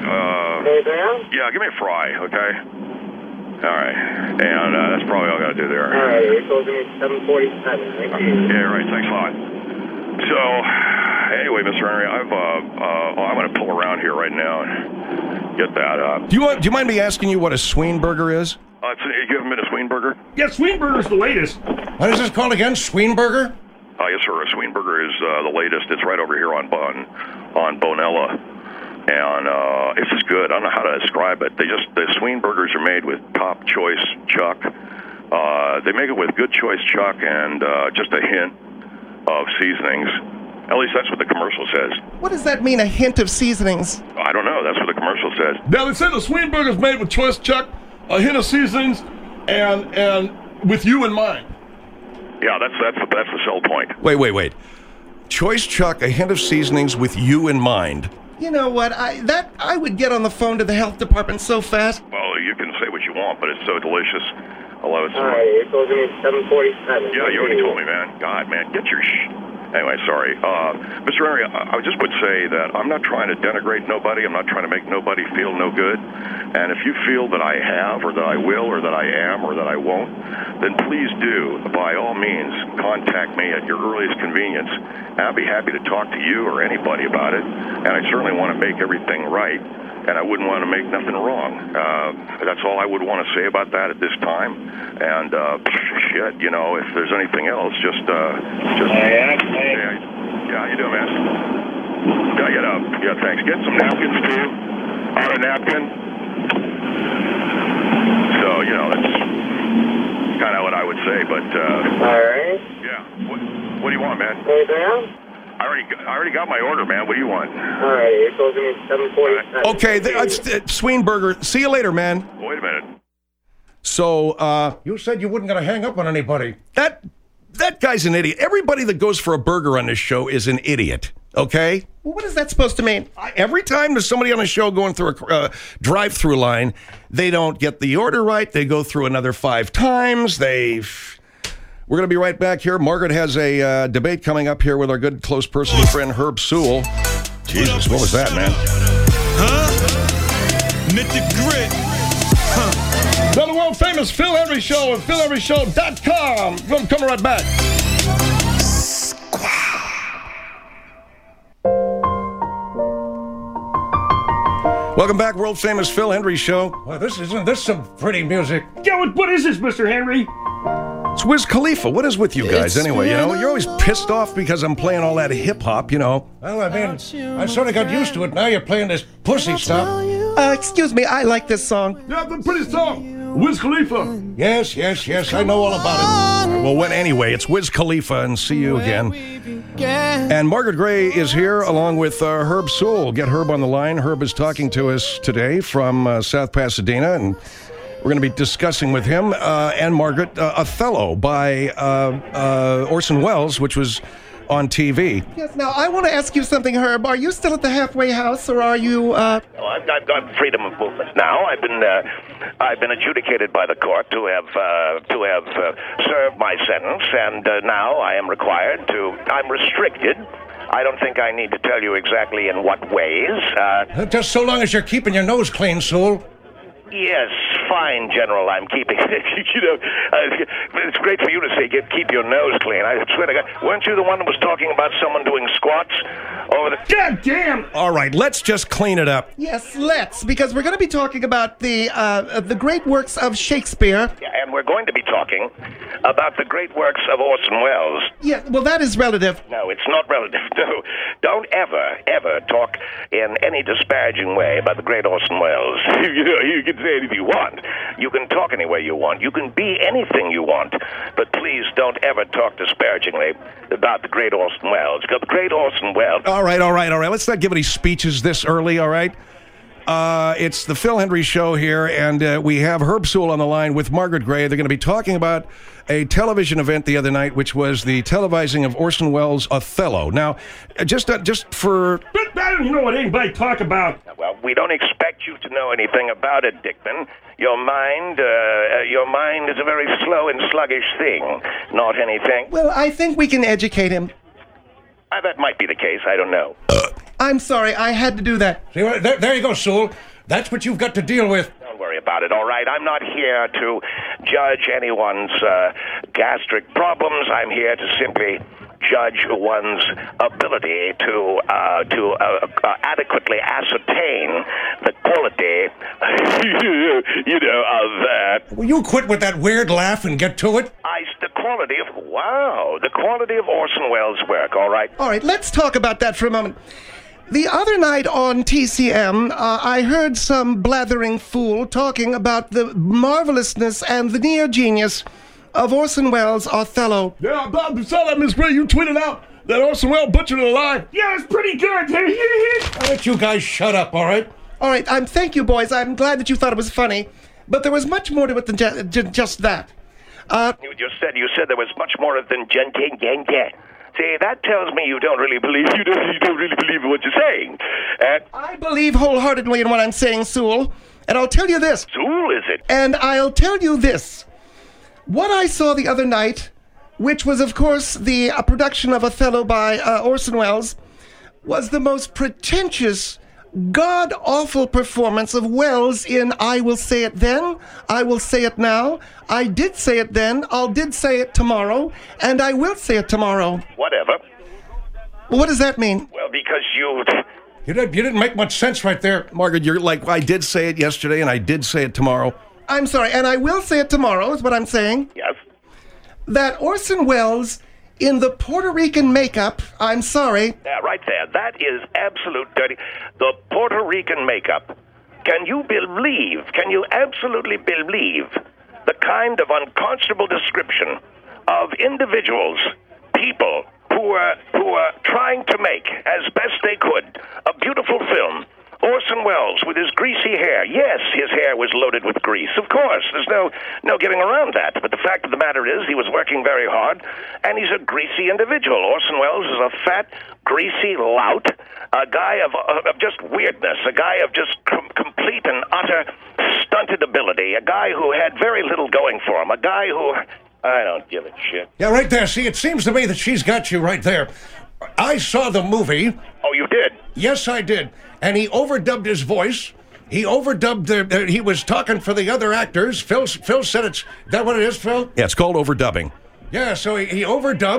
yeah, give me a fry, okay? All right. And that's probably all I got to do there. All right, you're supposed to be 747. Thank you. Yeah, right. Thanks a lot. So, anyway, Mr. Henry, I'm going to pull around here right now and get that. Do you mind me asking you what a Sween burger is? You haven't been to Sween burger? Yeah, Sween burger's the latest. What is this called again? Sween burger? Yes, sir. A Sween burger is the latest. It's right over here on Bonella. And it's just good. I don't know how to describe it. The Sween burgers are made with top choice chuck. They make it with good choice chuck and just a hint of seasonings. At least that's what the commercial says. What does that mean, a hint of seasonings? I don't know. That's what the commercial says. Now, they said the Sween burger's made with choice chuck, a hint of seasonings, and with you in mind. Yeah, that's the sell point. Wait. Choice chuck, a hint of seasonings with you in mind. You know what? I would get on the phone to the health department so fast. Well, you can say what you want, but it's so delicious. I love it so All much. right, you're supposed to be 747. Yeah, you already told me, man. God, man, get your Anyway, sorry. Mr. Henry, I just would say that I'm not trying to denigrate nobody. I'm not trying to make nobody feel no good. And if you feel that I have, or that I will, or that I am, or that I won't, then please do, by all means, contact me at your earliest convenience. And I'll be happy to talk to you or anybody about it. And I certainly want to make everything right. And I wouldn't want to make nothing wrong. That's all I would want to say about that at this time. And shit, you know, if there's anything else, just. Yeah, how you doing, man? Yeah, thanks. Get some napkins too. On a napkin. So you know, that's kind of what I would say. But all right. Yeah. What do you want, man? Anything else? I already got my order, man. What do you want? All right, you're supposed to be 747. Okay, Sween burger. See you later, man. Wait a minute. So, you said you weren't going to hang up on anybody. That guy's an idiot. Everybody that goes for a burger on this show is an idiot, okay? Well, what is that supposed to mean? Every time there's somebody on the show going through a drive-through line, they don't get the order right. They go through another 5 times. We're going to be right back here. Margaret has a debate coming up here with our good close personal friend Herb Sewell. Jesus, what was that, man? Knit the grit. The world famous Phil Henry Show at philhenryshow.com. I'm coming right back. Welcome back, world famous Phil Hendrie Show. Well, isn't this some pretty music? Yeah, what is this, Mr. Henry? It's Wiz Khalifa. What is with you guys anyway? You know, you're always pissed off because I'm playing all that hip hop, you know. Well, I mean, I sort of got used to it. Now you're playing this pussy stuff. Excuse me, I like this song. Yeah, it's a pretty song. Wiz Khalifa. Yes, I know all about it. Well, anyway, it's Wiz Khalifa, and see you again. And Margaret Gray is here along with Herb Sewell. Get Herb on the line. Herb is talking to us today from South Pasadena, and we're going to be discussing with him and Margaret Othello by Orson Welles, which was on TV. Yes, now I want to ask you something, Herb. Are you still at the halfway house, or are you, Oh, I've got freedom of movement now. I've been adjudicated by the court to have served my sentence, and now I am required to. I'm restricted. I don't think I need to tell you exactly in what ways. Just so long as you're keeping your nose clean, Sewell. Yes, fine, General. I'm keeping. It's great for you to say keep your nose clean. I swear to God, weren't you the one that was talking about someone doing squats over the? God damn! All right, let's just clean it up. Yes, let's, because we're going to be talking about the great works of Shakespeare. Yeah, and we're going to be talking about the great works of Orson Welles. Yeah, well, that is relative. No, it's not relative. No, don't ever talk in any disparaging way about the great Orson Welles. You can say anything you want. You can talk any way you want. You can be anything you want. But please don't ever talk disparagingly about the great Orson Welles. Because the great Orson Welles. All right. Let's not give any speeches this early, all right? It's the Phil Hendrie Show here, and we have Herb Sewell on the line with Margaret Gray. They're going to be talking about a television event the other night, which was the televising of Orson Welles' Othello. Now, just for... But I don't know what anybody talk about. Well, we don't expect you to know anything about it, Dickman. Your mind is a very slow and sluggish thing, not anything. Well, I think we can educate him. That might be the case. I don't know. I'm sorry, I had to do that. See, there you go, Sewell. That's what you've got to deal with. Don't worry about it, all right? I'm not here to judge anyone's gastric problems. I'm here to simply judge one's ability to adequately ascertain the quality, of that. Will you quit with that weird laugh and get to it? The quality of Orson Welles' work, all right? All right, let's talk about that for a moment. The other night on TCM, I heard some blathering fool talking about the marvelousness and the near genius of Orson Welles' Othello. Yeah, I saw that, Miss Gray. You tweeted out that Orson Welles butchered a lie. Yeah, it's pretty good. I'll let you guys shut up, all right? All right, thank you, boys. I'm glad that you thought it was funny, but there was much more to it than just that. You said there was much more than See, that tells me you don't really believe what you're saying. I believe wholeheartedly in what I'm saying, Sewell, and I'll tell you this. Sewell, is it? And I'll tell you this. What I saw the other night, which was, of course, the production of Othello by Orson Welles, was the most pretentious, god-awful performance of Welles in I Will Say It Then, I Will Say It Now, I Did Say It Then, I'll Did Say It Tomorrow, and I Will Say It Tomorrow. Whatever. What does that mean? Well, because you didn't make much sense right there. Margaret, you're like, I did say it yesterday, and I did say it tomorrow. I'm sorry, and I will say it tomorrow, is what I'm saying. Yes. That Orson Welles, in the Puerto Rican makeup, I'm sorry. Yeah, right there. That is absolute dirty. The Puerto Rican makeup. Can you absolutely believe the kind of unconscionable description of individuals, people who are trying to make, as best they could, a beautiful film? Orson Welles with his greasy hair. Yes, his hair was loaded with grease. Of course, there's no getting around that. But the fact of the matter is he was working very hard, and he's a greasy individual. Orson Welles is a fat, greasy lout, a guy of just weirdness, a guy of just complete and utter stunted ability, a guy who had very little going for him, a guy who... I don't give a shit. Yeah, right there. See, it seems to me that she's got you right there. I saw the movie. Oh, you did? Yes, I did. And he overdubbed his voice. He overdubbed he was talking for the other actors. Phil said it's... Is that what it is, Phil? Yeah, it's called overdubbing. Yeah, so he overdubbed,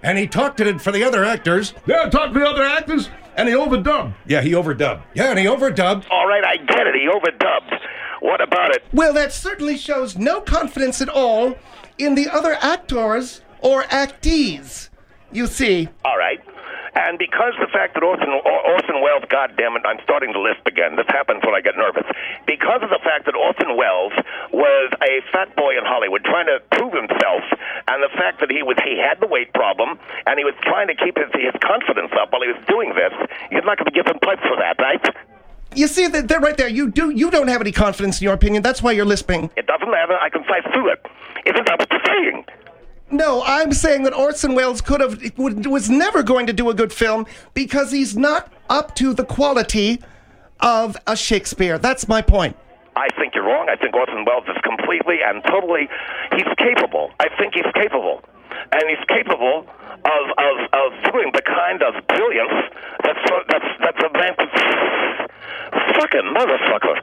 and he talked it for the other actors. Yeah, talk to the other actors, and he overdubbed. Yeah, he overdubbed. Yeah, and he overdubbed. All right, I get it. He overdubbed. What about it? Well, that certainly shows no confidence at all in the other actors or actees, you see. All right. And because the fact that Orson Welles, goddammit, I'm starting to lisp again. This happens when I get nervous. Because of the fact that Orson Welles was a fat boy in Hollywood trying to prove himself, and the fact that he had the weight problem, and he was trying to keep his confidence up while he was doing this, you're not going to give him pledge for that, right? You see, they're right there. You don't have any confidence in your opinion. That's why you're lisping. It doesn't matter. I can fight through it. Isn't that what you're saying? No, I'm saying that Orson Welles was never going to do a good film because he's not up to the quality of a Shakespeare. That's my point. I think you're wrong. I think Orson Welles is completely and totally, he's capable. I think he's capable. And he's capable of doing the kind of brilliance that's a man fucking motherfucker.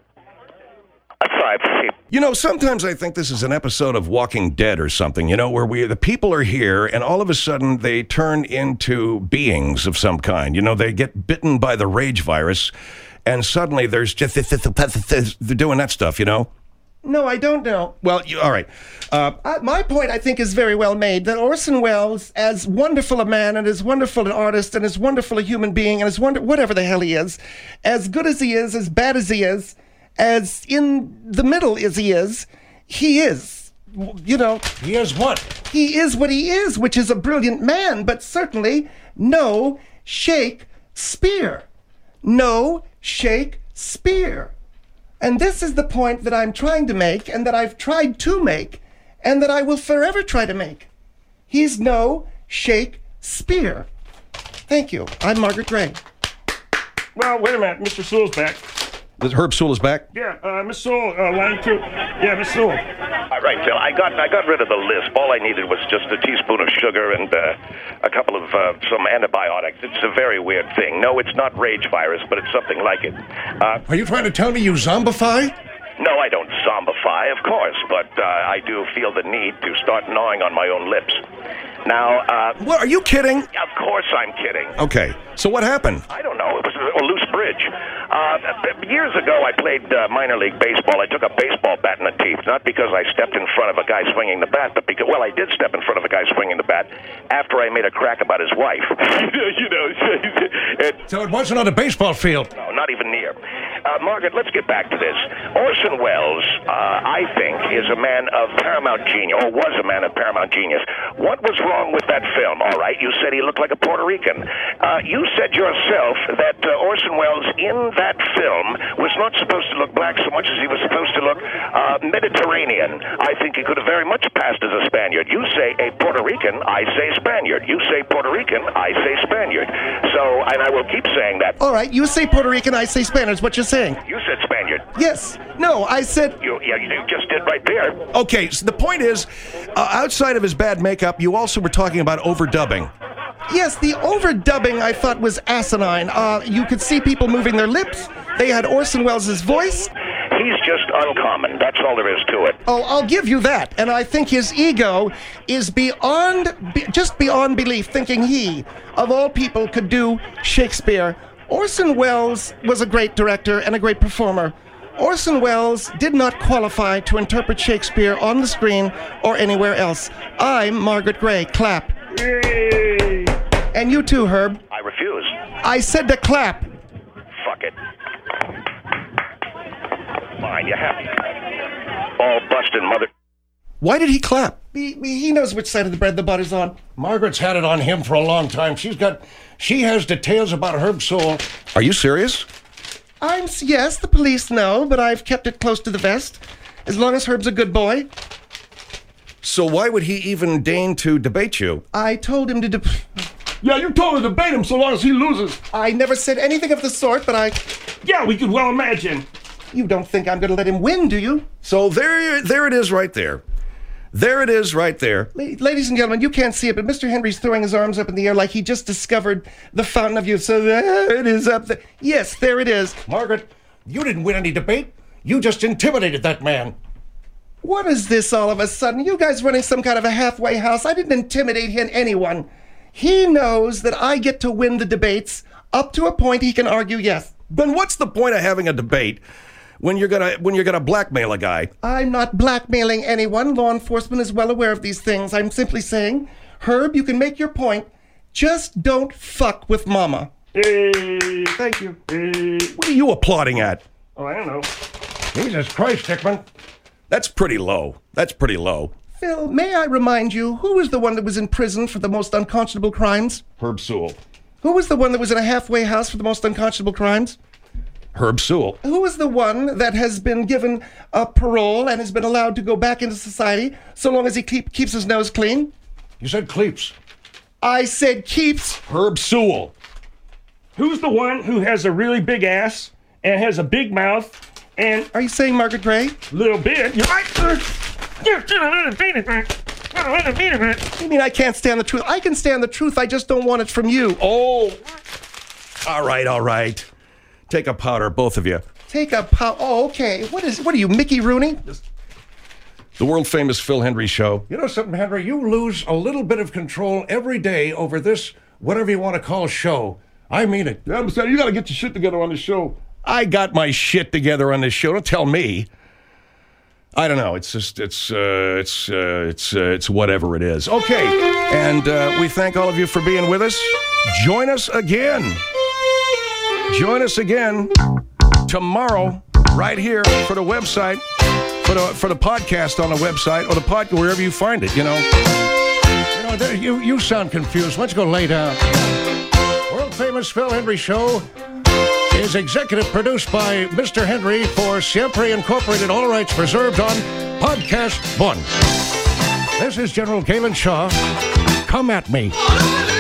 Aside, You know, sometimes I think this is an episode of Walking Dead or something, you know, where the people are here and all of a sudden they turn into beings of some kind. You know, they get bitten by the rage virus and suddenly there's just, they're doing that stuff, you know? No, I don't know. Well, all right. My point, I think, is very well made, that Orson Welles, as wonderful a man and as wonderful an artist and as wonderful a human being and as whatever the hell he is, as good as he is, as bad as he is, as in the middle as he is, you know. He is what? He is what he is, which is a brilliant man, but certainly no Shakespeare. No Shakespeare. And this is the point that I'm trying to make, and that I've tried to make, and that I will forever try to make. He's no Shakespeare. Thank you. I'm Margaret Gray. Well, wait a minute. Mr. Sewell's back. Herb Sewell is back? Yeah, Miss Sewell, line 2. Yeah, Miss Sewell. all right, Phil. I got rid of the lisp. All I needed was just a teaspoon of sugar and a couple of some antibiotics. It's a very weird thing. No, it's not rage virus, but it's something like it. Are you trying to tell me you zombify? No, I don't zombify, of course, but I do feel the need to start gnawing on my own lips. Now, What, are you kidding? Of course I'm kidding. Okay, so what happened? I don't know. It was a loose bridge. Years ago, I played minor league baseball. I took a baseball bat in the teeth, not because I stepped in front of a guy swinging the bat, but because, well, I did step in front of a guy swinging the bat after I made a crack about his wife. So it wasn't on a baseball field. No, not even near. Margaret, let's get back to this. Orson Welles, I think, is a man of paramount genius, or was a man of paramount genius. What was wrong with that film? All right, you said he looked like a Puerto Rican. You said yourself that Orson Welles in that film was not supposed to look black so much as he was supposed to look Mediterranean. I think he could have very much passed as a Spaniard. You say a Puerto Rican, I say Spaniard. You say Puerto Rican, I say Spaniard. So, and I will keep saying that. All right, you say Puerto Rican, I say Spaniard. What you're saying? You said Spaniard. Yes. No, I said... You just did right there. Okay, so the point is, outside of his bad makeup, you also were talking about overdubbing. Yes, the overdubbing I thought was asinine. You could see people moving their lips. They had Orson Welles' voice. He's just uncommon. That's all there is to it. Oh, I'll give you that. And I think his ego is just beyond belief, thinking he, of all people, could do Shakespeare. Orson Welles was a great director and a great performer. Orson Welles did not qualify to interpret Shakespeare on the screen or anywhere else. I'm Margaret Gray. Clap. Yay! And you too, Herb. I refuse. I said to clap. Fuck it. Fine, you have to. All busted mother... Why did he clap? He knows which side of the bread the butter's on. Margaret's had it on him for a long time. She has details about Herb Sewell. Are you serious? Yes, the police know, but I've kept it close to the vest. As long as Herb's a good boy. So why would he even deign to debate you? I told him to Yeah, you told her to debate him so long as he loses. I never said anything of the sort, but Yeah, we could well imagine. You don't think I'm going to let him win, do you? So there it is right there. There it is right there. Ladies and gentlemen, you can't see it, but Mr. Henry's throwing his arms up in the air like he just discovered the fountain of youth. So there it is up there. Yes, there it is. Margaret, you didn't win any debate. You just intimidated that man. What is this all of a sudden? You guys running some kind of a halfway house? I didn't intimidate anyone. He knows that I get to win the debates. Up to a point, he can argue yes. Then what's the point of having a debate when you're gonna blackmail a guy? I'm not blackmailing anyone. Law enforcement is well aware of these things. I'm simply saying, Herb, you can make your point. Just don't fuck with Mama. Hey. Thank you. Hey. What are you applauding at? Oh, I don't know. Jesus Christ, Hickman. That's pretty low. That's pretty low. Phil, may I remind you, who was the one that was in prison for the most unconscionable crimes? Herb Sewell. Who was the one that was in a halfway house for the most unconscionable crimes? Herb Sewell. Who is the one that has been given a parole and has been allowed to go back into society so long as he keeps his nose clean? You said Cleeps. I said keeps. Herb Sewell. Who's the one who has a really big ass and has a big mouth and Are you saying Margaret Gray? little bit? You're right. You mean I can't stand the truth? I can stand the truth, I just don't want it from you. Oh. All right. Take a powder, both of you. Take a oh, okay. What are you, Mickey Rooney? The world-famous Phil Hendrie Show. You know something, Henry? You lose a little bit of control every day over this, whatever you want to call, show. I mean it. Yeah, but you got to get your shit together on the show. I got my shit together on this show. Don't tell me. I don't know. It's just, it's whatever it is. Okay. And we thank all of you for being with us. Join us again. Join us again tomorrow right here for the website, for the podcast on the website or the wherever you find it, you know. You sound confused. Let's go lay down. World famous Phil Hendrie Show is executive produced by Mr. Hendrie for Siempre Incorporated, all rights reserved on Podcast 1. This is General Galen Shaw. Come at me.